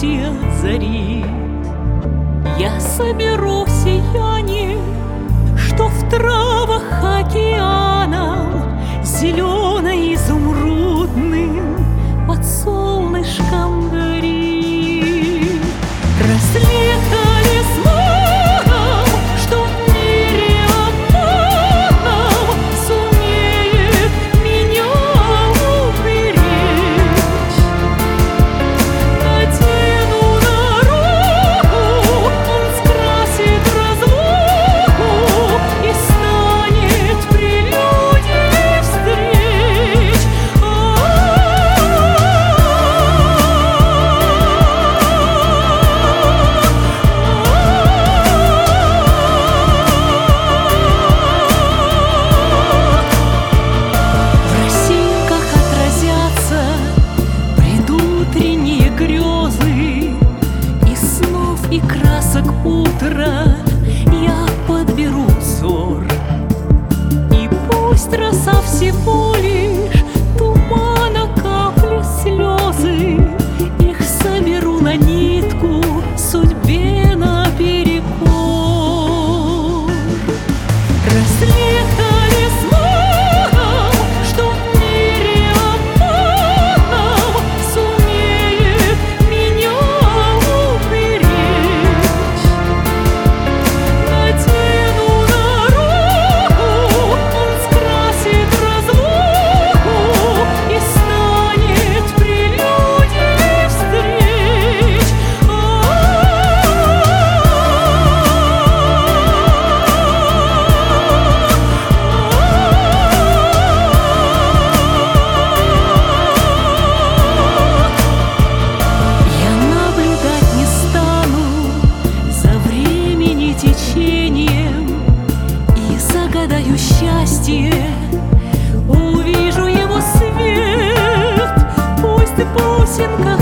рассвете зари. Я соберу сияние, что в травах океаном, зелено-изумрудным под солнышком горит. Рассвет талисманом, что в мире обманом сумеет меня уберечь. Надену на руку, он скрасит разлуку и станет прелюдией встреч. В росинках отразятся предутренние грезы, из снов и красок утра я подберу взор. И пусть роса всего лишь тумана, капли, слезы, их соберу на нитку судьбе наперекор. Рассвет талисманом, что в мире обманом сумеет меня уберечь. Надену на руку, он скрасит разлуку и станет прелюдией встреч. Я наблюдать не стану за времени течением и загадаю счастье, увижу его свет, пусть в бусинках